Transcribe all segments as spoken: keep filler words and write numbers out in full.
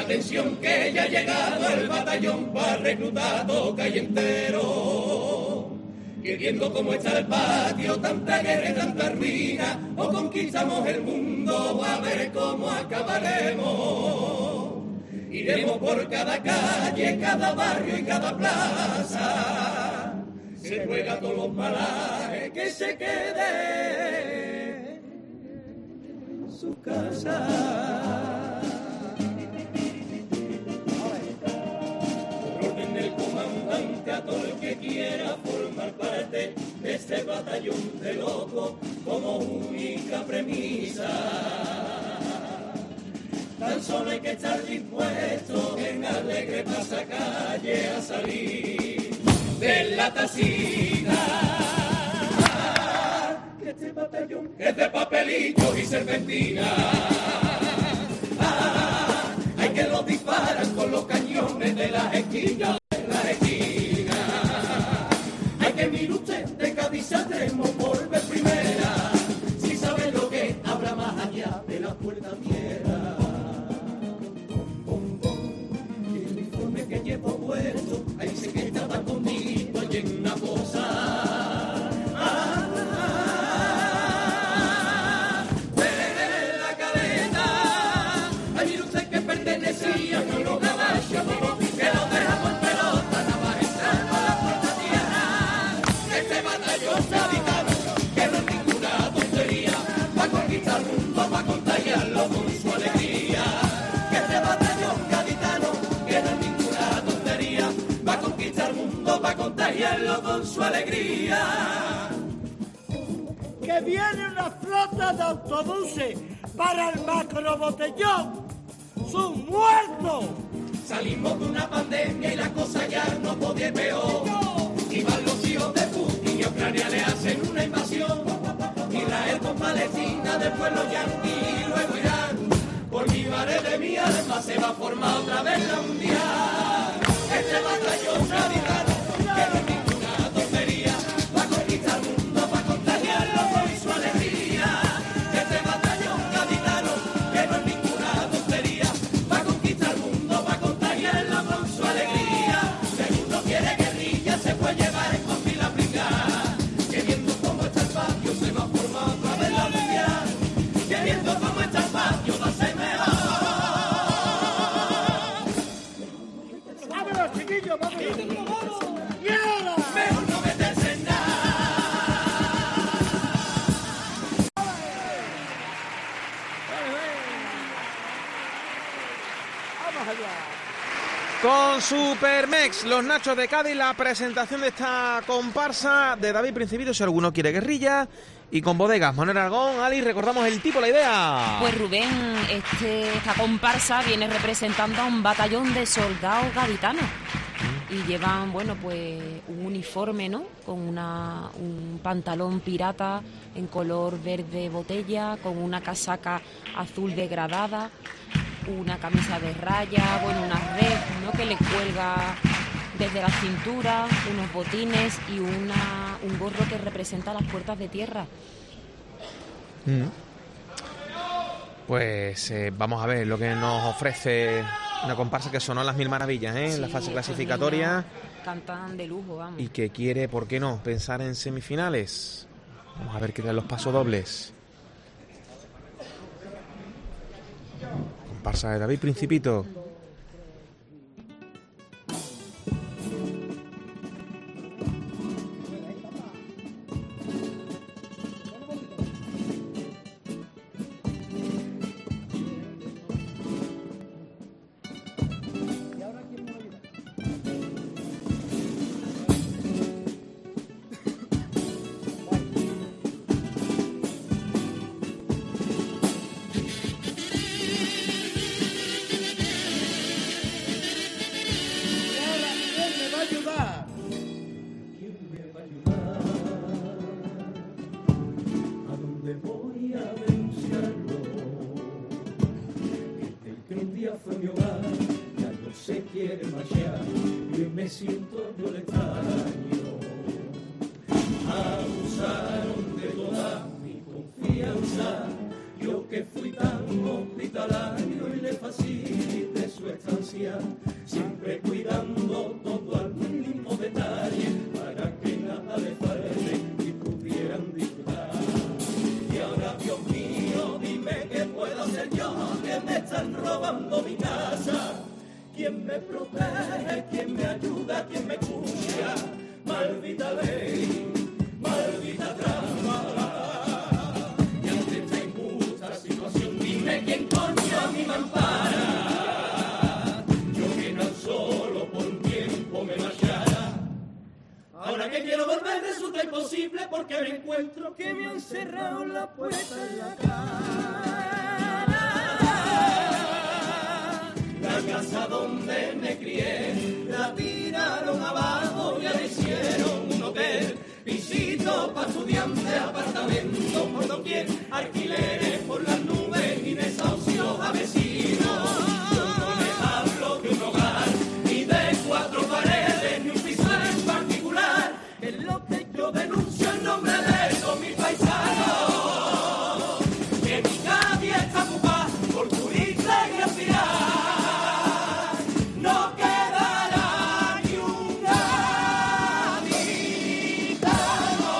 Atención que ya ha llegado el batallón para reclutar todo calle entero. Y viendo cómo está el patio, tanta guerra y tanta ruina, o conquistamos el mundo, o a ver cómo acabaremos. Iremos por cada calle, cada barrio y cada plaza. Se juega todos los malajes, que se quede en su casa. A todo el que quiera formar parte de este batallón de locos como única premisa. Tan solo hay que estar dispuesto en alegre pasacalle a salir de la tacita. Que este batallón es de papelitos y serpentina. Ah, hay que los disparan con los cañones de las esquinas. Que mire usted de Cádiz a Tremo por vez primera, si sabe lo que habrá más allá de la puerta vieja. Bom, bom, bom. El uniforme que llevo puesto, ahí dice que estaba conmigo y en una cosa. Ah, ah, de la cadena, ahí mire usted que pertenecía a los gabachos, que lo dejamos en pelota, nada más entrar por la puerta tierra. Este batallón gaditano, que no es ninguna tontería, va a conquistar el mundo, va a contagiarlo con su alegría. Que este batallón gaditano, que no es ninguna tontería, va a conquistar el mundo, va a contagiarlo con su alegría. Que viene una flota de autobuses para el macro botellón. ¡Son muertos! Salimos de una pandemia y la cosa ya no podía ir peor. Iban los hijos de Putin y a Ucrania le hacen una invasión. Israel con Palestina, después los yanquis y luego Irán. Por mi madre de mi alma se va a formar otra vez la mundial. Este batallón gaditano, que no es ninguna tontería, va a conquistar el mundo, va a contagiarlo con su alegría. Este batallón gaditano, que no es ninguna tontería, va a conquistar el mundo, va a contagiarlo con su alegría. Segundo quiere guerrilla, se puede llevar en con la brigada. Que viendo cómo está el patio, se va a formar otra vez la mundial. Que viendo cómo está el patio, va a ser mejor. ¡Vámonos, chiquillos! ¡Vamos! ¡Mierda! Mejor no meterse en nada. ¡Vamos allá! Con Supermex, los Nachos de Cádiz, la presentación de esta comparsa de David Principito, si alguno quiere guerrilla, y con bodegas Manuel Aragón. Ali, recordamos el tipo, la idea. Pues Rubén, este, esta comparsa viene representando a un batallón de soldados gaditanos. Y llevan, bueno, pues un uniforme, ¿no? Con una, un pantalón pirata en color verde botella, con una casaca azul degradada, una camisa de raya, bueno, una red, ¿no? Que le cuelga desde la cintura, unos botines y una, un gorro que representa las puertas de tierra. Mm. Pues eh, vamos a ver lo que nos ofrece una comparsa que sonó en las Mil Maravillas, ¿eh? Sí, en la fase clasificatoria. Cantan de lujo, vamos. Y que quiere, ¿por qué no?, pensar en semifinales. Vamos a ver qué tal los pasodobles. Comparsa de David Principito. Siento yo el extraño, abusaron de toda mi confianza, yo que fui tan hospitalario y le facilité su extraño. Dios mío, dime qué puedo hacer yo, que me están robando mi casa. ¿Quién me protege? ¿Quién me ayuda? ¿Quién me escucha? Maldita ley, maldita trampa. Y ante esta injusta situación, dime quién coño a mí me ampara. Yo que no solo por un tiempo me marchara. Ahora que quiero volver resulta imposible porque me encuentro que me han cerrado la puerta en la cara. La casa donde me crié la tiraron abajo y le hicieron un hotel. Pisito para estudiantes, apartamentos por doquier, alquileres por las nubes y desahucios a vecinos. Yo no me hablo de un hogar ni de cuatro paredes ni un piso en particular. Es lo que yo denuncio en nombre de todos mis paisanos. Que mi calle está ocupada por turistas y aspirar. No quedará ni un gaditano.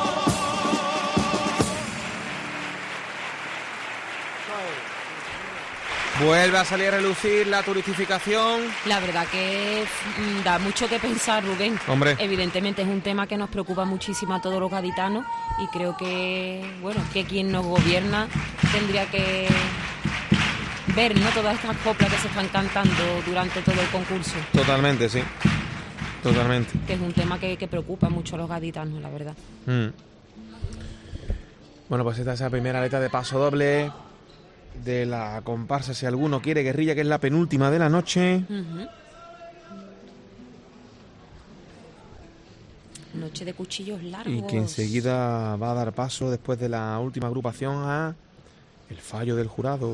Vuelve a salir a relucir la turistificación. La verdad que mm, da mucho que pensar, Rubén. Hombre. Evidentemente es un tema que nos preocupa muchísimo a todos los gaditanos y creo que, bueno, que quien nos gobierna tendría que ver, ¿no?, todas estas coplas que se están cantando durante todo el concurso. Totalmente, sí. Totalmente. Que es un tema que, que preocupa mucho a los gaditanos, la verdad. Mm. Bueno, pues esta es la primera letra de paso doble de la comparsa Si Alguno Quiere Guerrilla, que es la penúltima de la noche. Uh-huh. Noche de cuchillos largos. Y que enseguida va a dar paso, después de la última agrupación, a el fallo del jurado.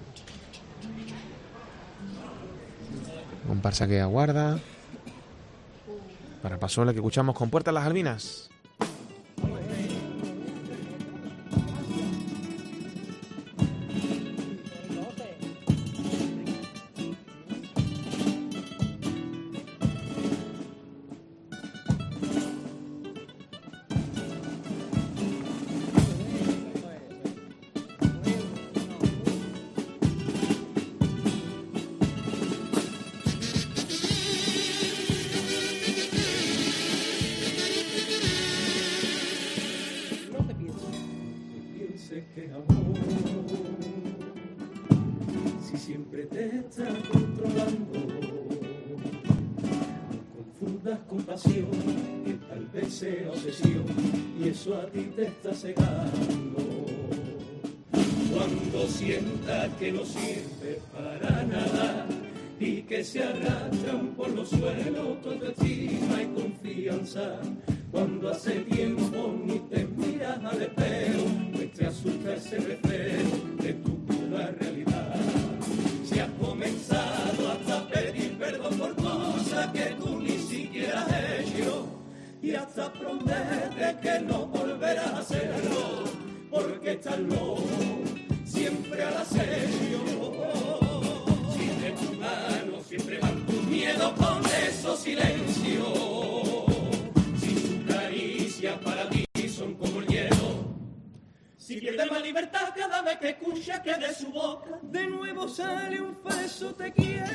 Comparsa que aguarda para el paso doble que escuchamos con Puertas Las Albinas. A ti te está cegando cuando sientas que no sirve para nada y que se arrastran por los suelos tu autoestima y confianza. Cuando hace tiempo ni te miras al espejo, pues te asusta ese reflejo de tu pura realidad. Si has comenzado hasta a pedir perdón por cosas que tú ni siquiera has hecho y hasta promete que no volverás a hacerlo, porque estás loco, siempre al acecho. Si de tu mano siempre van tus miedos con esos silencios, si tu caricia para ti son como el hielo, si pierde más libertad cada vez que escucha que de su boca de nuevo sale un falso te quiero.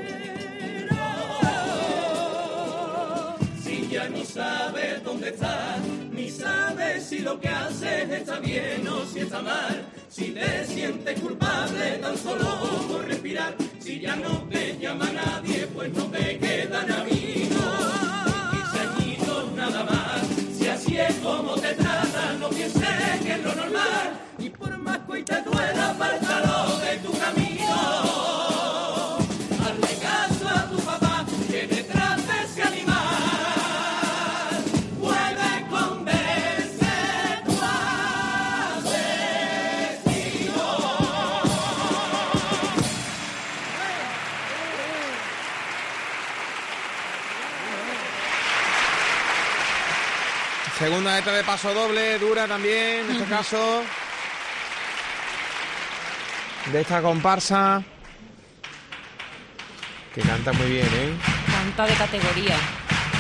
Ya ni sabes dónde estás, ni sabes si lo que haces está bien o si está mal, si te sientes culpable tan solo por respirar, si ya no te llama nadie, pues no te quedan amigos, y añitos nada más, si así es como te tratan, no pienses que es lo normal, y por más que te duela, apártalo de tu camino, hazle caso a tu papá, que detrás de ese animal segunda letra de paso doble, dura también, en este caso, de esta comparsa, que canta muy bien, ¿eh? Canta de categoría.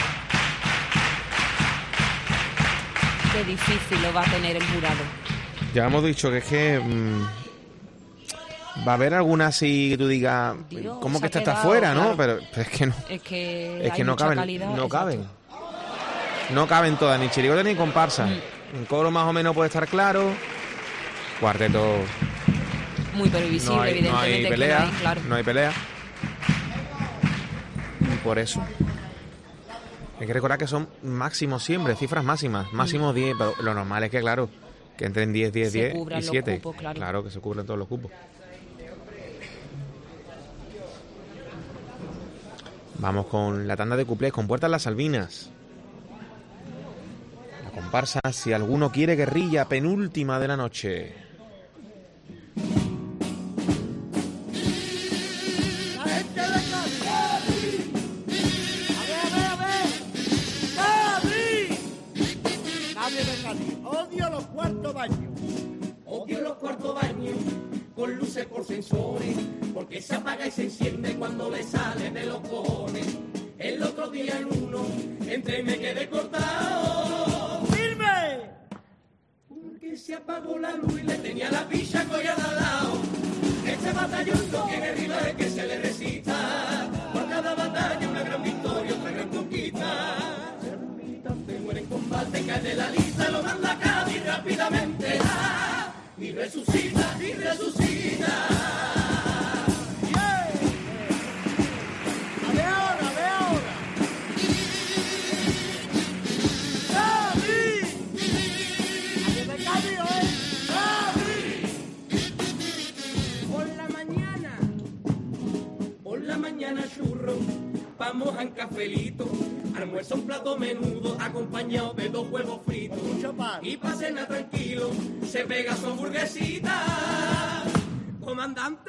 Qué difícil lo va a tener el jurado. Ya hemos dicho que es que mmm, va a haber alguna así que tú digas, Dios, ¿cómo que se ha esta está quedado, fuera, claro. no? Pero, pero es que no. Es que, Es hay que no mucha caben, calidad, no exacto. caben. No caben todas, ni chirigota ni comparsa. Mm. Un coro más o menos puede estar claro. Cuarteto. Muy previsible, No hay, no evidentemente. hay que pelea. no hay, claro. No hay pelea. Y por eso. Hay que recordar que son máximos siempre, cifras máximas. Máximo diez. Pero lo normal es que, claro, que entren diez, diez, Se diez cubran y los siete. cupos, claro. Claro, que se cubren todos los cupos. Vamos con la tanda de cuplés, con Puertas Las Salvinas. La comparsa, si alguno quiere guerrilla, penúltima de la noche. La gente de Cádiz. A ver, a ver, a ver. ¡Cádiz! Nadie de Cádiz. Odio los cuartos baños. Odio los cuartos baños con luces por sensores, porque se apaga y se enciende cuando le sale de los cojones. El otro día en uno entré y me quedé cortado, ¡Firme! porque se apagó la luz y le tenía la picha collada al lado. Este batallón no tiene rival que se le resista, por cada batalla una gran victoria, otra gran conquista. Si algún militante muere en combate, cae de la lista, lo manda a Cádiz rápidamente. ¡Ah! Y resucita, y resucita. ¡Yeah! A ver ahora, a ver ahora. ¡Cádiz! Nadie de Cádiz, ¿eh? ¡Cádiz! Por la mañana, por la mañana churro, vamos a un cafelito, almuerzo un plato menudo acompañado de dos huevos fritos. Mucho pan. Y pa' cenar tranquilo, se pega su hamburguesita. Comandante,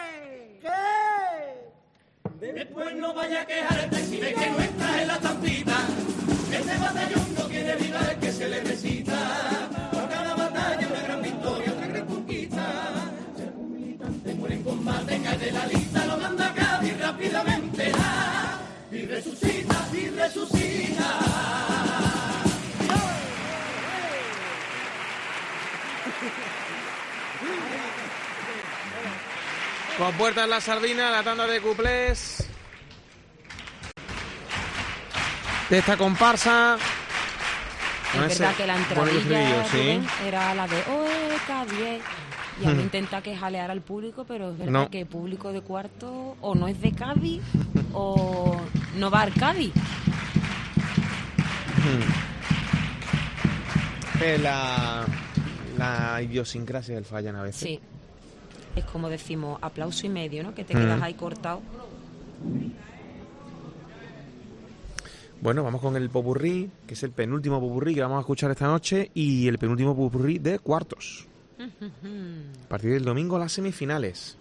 ¿Qué? después no vaya a quejarte si ves que no estás en la tampita. Este batallón no tiene rival que se le recita. Por cada batalla una gran victoria, otra gran conquista. Si algún militante muere en combate, cae de la lista, lo manda a Cádiz rápidamente. ¡Ah! Y resucita, y resucita. Con Puertas Las Salvinas, la tanda de cuplés de esta comparsa. Es No verdad sé, que la bueno, el entradilla estribillo, sí. Rubén, era la de Oe, Cádiz. Y a mí intenta que jalear al público, pero es verdad No. que el público de cuarto o no es de Cádiz o no va al Cádiz. Es la, la idiosincrasia del fallan a veces. Sí. Es como decimos, aplauso y medio, ¿no? Que te Mm. quedas ahí cortado. Bueno, vamos con el popurrí, que es el penúltimo popurrí que vamos a escuchar esta noche, y el penúltimo popurrí de cuartos. A partir del domingo, las semifinales.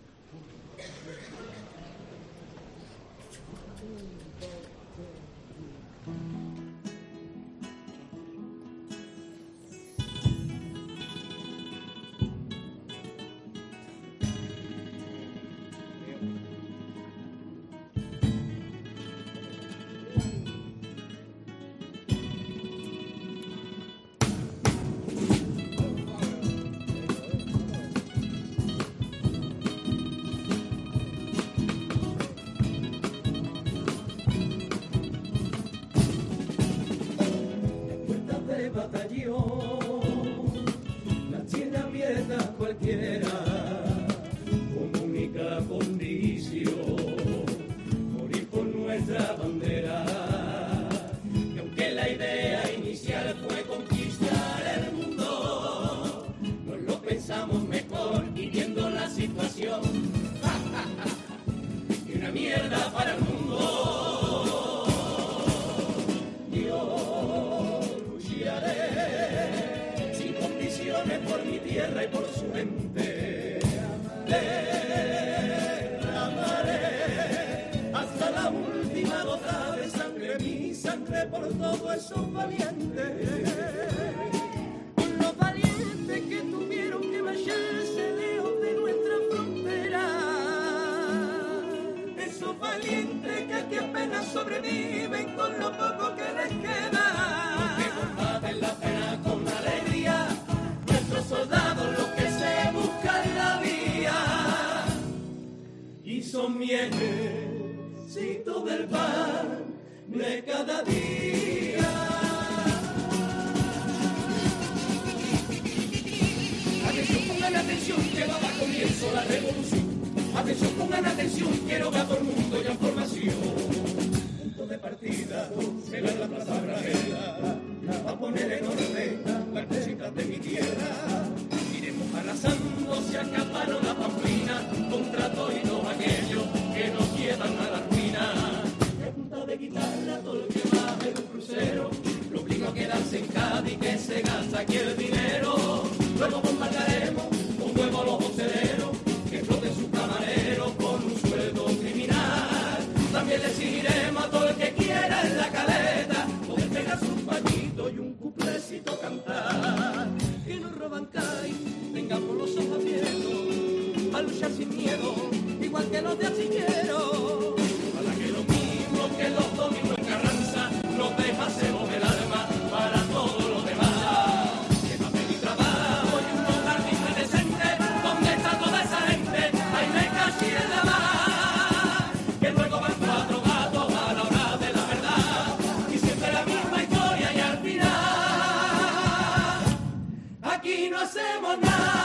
Puertas de batallón, las tiene abiertas cualquiera, como única condición, morir por nuestra bandera. Y aunque la idea inicial fue conquistar el mundo, nos lo pensamos mejor y viendo la situación, y una mierda para el mundo. Sin condiciones por mi tierra y por su gente, derramaré hasta la última gota de sangre, mi sangre por todos esos valientes, por los valientes que tuvieron que marcharse lejos de nuestra frontera, esos valientes que aquí apenas sobreviven con lo poco que les queda. Combaten la pena con alegría, nuestros soldados son mielecitos del pan de cada día. Atención, pongan atención, que va a comienzo la revolución. Atención, pongan atención, quiero ver a todo el mundo ya en formación. Punto de partida, será la plaza Brajela, a poner en orden las cositas de mi tierra. Iremos arrasando, se acabaron la pamplina, contra todo y todo aquello que nos llevan a la ruina. De punta de guitarra, todo el que baje de un crucero, lo obligo a quedarse en Cádiz, que se gasta aquí el dinero. Luego bombardearemos con huevo los hosteleros, que exploten sus camareros con un sueldo criminal. También le exigiremos a todo el que quiera en la caleta poder pegarse un pañito y un cuplecito cantar. Que nos roban cae, tengamos los ojos abiertos, a luchar sin miedo, igual que los de artilleros. Para que lo mismo que los domingos en Carranza, nos dejásemos el alma para todo lo demás. Que papel y trabajo y un hogar digno y decente, ¿dónde está toda esa gente? Ahí me casi en la mar. Que luego van cuatro gatos a la hora de la verdad, y siempre la misma historia y al final aquí no hacemos nada.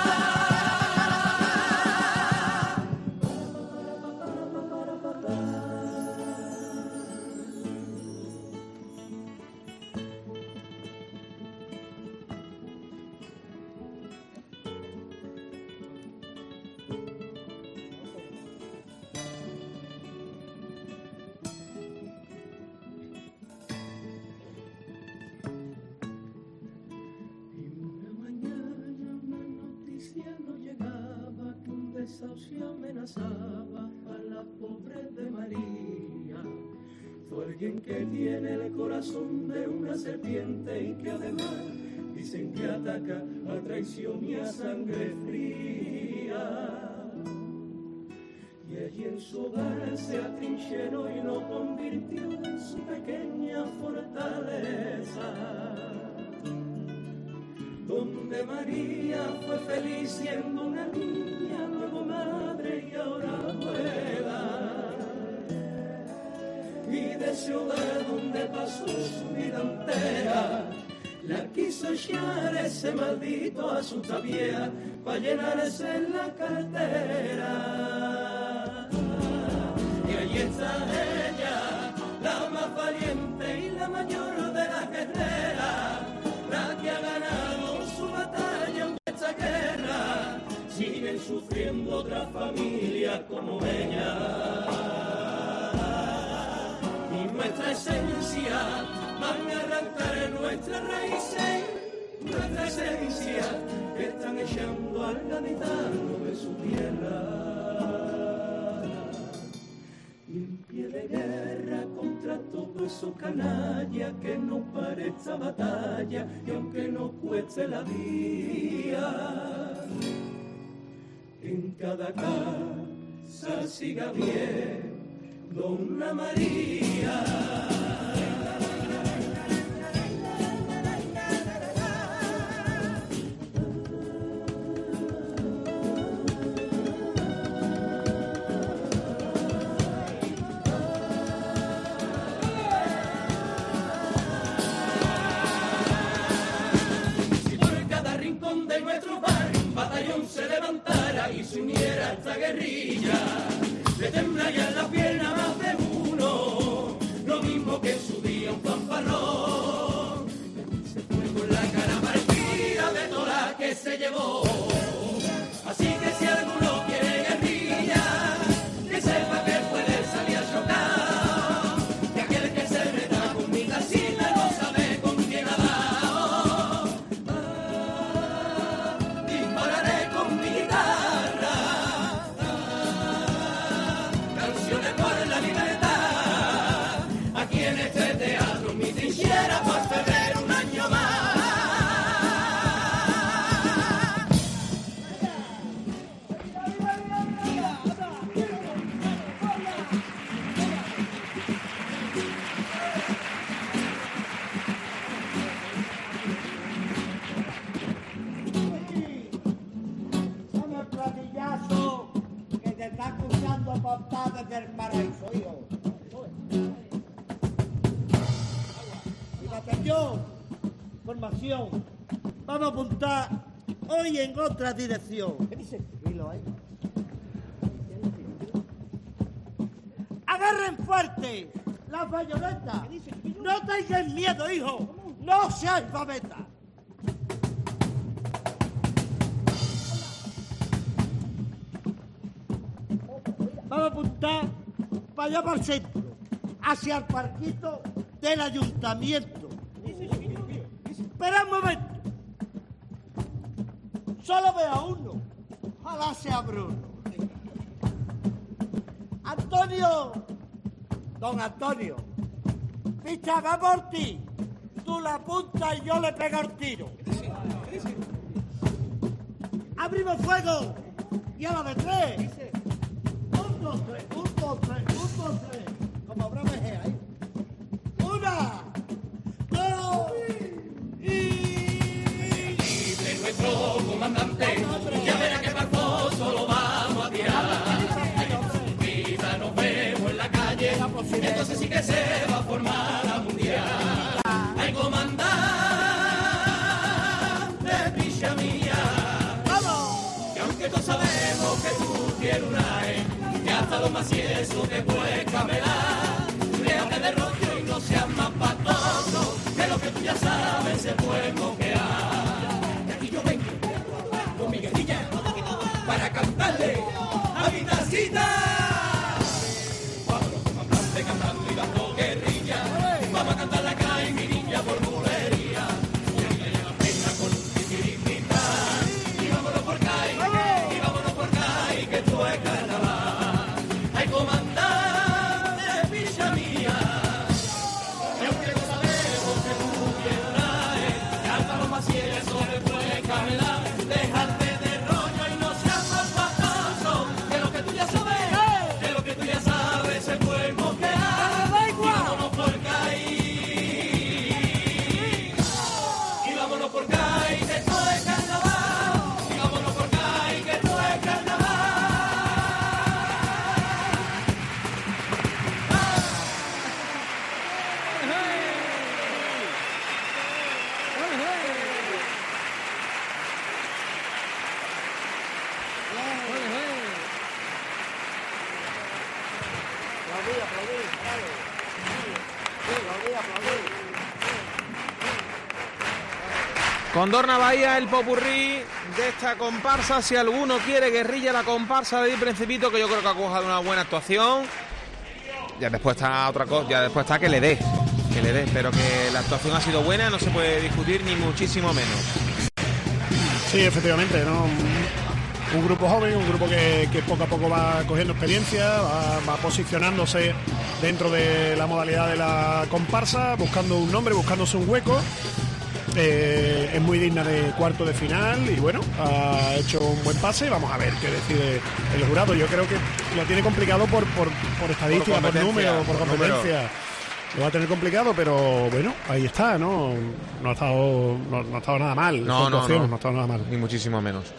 Desahucio amenazaba a la pobre de María. Fue alguien que tiene el corazón de una serpiente y que además dicen que ataca a traición y a sangre fría. Y allí en su hogar se atrincheró y lo convirtió en su pequeña fortaleza, donde María fue feliz siendo una niña, luego madre y ahora abuela. Y de ese hogar donde pasó su vida entera, la quiso echar ese maldito a su vieja para llenarse en la cartera. Y ahí está ella, la más valiente y la mayor de las guerreras, la que ha ganado su batalla en esta guerra, siguen sufriendo otra familia como ella. Y nuestra esencia van a arrancar nuestras raíces, nuestra esencia que están echando al gaditano de su tierra. Y en pie de guerra contra todo eso canalla, que no pare esta batalla y aunque no cueste la vida, en cada casa siga bien Dona María. Se levantara y se uniera a esta guerrilla, le tembla ya en la pierna más de uno, lo mismo que en su día un fanfarrón. Se fue con la cara partida de toda la que se llevó. Así que si alguno quiere guerrilla, que sepa que puede salir a chocar, que aquel que se meta con mi casilla no sabe con quién ha dado. Canciones apuntar desde el paraíso, hijo. Y la atención, formación, vamos a apuntar hoy en otra dirección. ¿Qué dice? Dilo ahí. Agarren fuerte las bayonetas. No tengáis miedo, hijo. No seáis babetas. Vamos a apuntar para allá para el centro, hacia el parquito del ayuntamiento. Espera un momento. Solo veo a uno. Ojalá sea Bruno. Antonio. Don Antonio. Picha, va por ti. Tú la apuntas y yo le pego el tiro. Abrimos fuego. Y a la de tres. Un, dos, tres, un, dos, tres, un, dos, tres. Como habrá vejea ahí. Una, dos y... Libre nuestro comandante, ya verá que para solo vamos a tirar. Vida nos vemos en la calle, entonces sí que se va a formar la mundial. Hay comandante, picha mía. Que aunque todos sabemos que tú tienes una E, que hasta los maciesos te puedes camelar. Déjate de rollo y no seas más patoso, que lo que tú ya sabes se puede moquear. Y aquí yo vengo con mi guerrilla para cantarle a mi tacita. Vámonos comandante cantando y dando guerrilla. Vamos a cantar la calle mi niña por bulería. Y a mí me lleva pena con un titiritita. Y vámonos por calle, y vámonos por calle, que esto es carnaval. Hay comandante, picha mía. Y aunque no sabemos que tú tienes una E, que hasta los maciesos te puede camelar. Déjate de rollo y no seas más patoso, que lo que tú ya sabes, que lo que tú ya sabes se puede moquear. Y vámonos por caí, y vámonos por caí, que esto es carnaval. Y vámonos por caí, que esto es carnaval. Aplaudí, aplaudí, bravo. Sí, aplaudí, aplaudí. Condorna Bahía, el popurrí de esta comparsa. Si alguno quiere guerrilla, la comparsa de Di Principito, que yo creo que ha cojado una buena actuación. Ya después está otra cosa, ya después está que le dé, que le dé, pero que la actuación ha sido buena, no se puede discutir ni muchísimo menos. Sí, efectivamente, ¿no? Un grupo joven, un grupo que, que poco a poco va cogiendo experiencia, va, va posicionándose dentro de la modalidad de la comparsa, buscando un nombre, buscándose un hueco. Eh, es muy digna de cuarto de final y bueno, ha hecho un buen pase. Vamos a ver qué decide el jurado. Yo creo que lo tiene complicado por, por, por estadística, por, por número, por, por competencia. Lo va a tener complicado, pero bueno, ahí está, ¿no? No ha estado, no, no ha estado nada mal. No, no, no. No ha estado nada mal. Ni muchísimo menos.